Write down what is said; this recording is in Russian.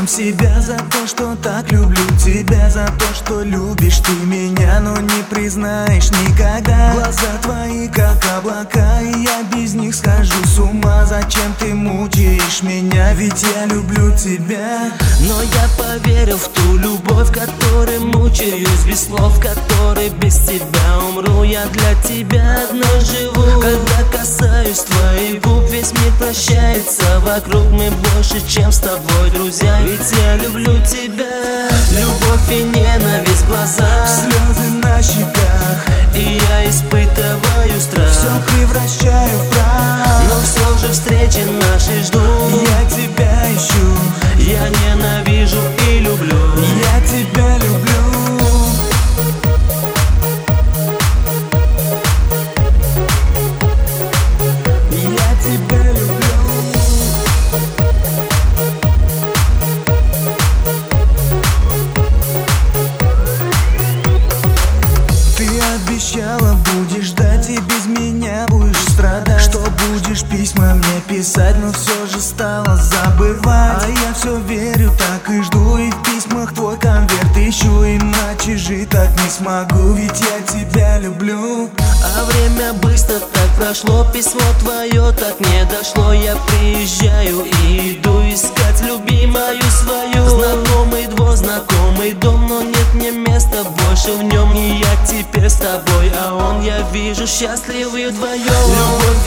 себя за то, что так люблю тебя, за то, что любишь ты меня, но не признаешь никогда. Глаза твои как облака, и я без них схожу с ума. Зачем ты мучаешь меня, ведь я люблю тебя. Но я поверил в ту любовь, которой мучаюсь без слов, которой без тебя умру. Я для тебя одной живу. Когда касаюсь твоих губ, весь мир прощается вокруг. Мы больше, чем с тобой друзья, ведь я люблю тебя. Любовь и ненависть в глазах, слезы на щеках, и я испытываю страх. все превращаю в прах, но все же встречи наши жду. Я тебя ищу, я ненавижу и люблю. я тебя люблю. Я тебя люблю. Ты обещала, будешь ждать и без меня будешь страдать, что будешь письма мне писать, но все же стала забывать. А я все верю, так и жду, и в письмах твой конверт ищу. Иначе жить так не смогу, ведь я тебя люблю. А время быстро так прошло, письмо твое так не дошло. Я приезжаю и иду искать любимую свою. Знакомый двор, знакомый дом, но нет мне места больше в нем. И я теперь с тобой, а он, я вижу, счастливый вдвоем. Любовь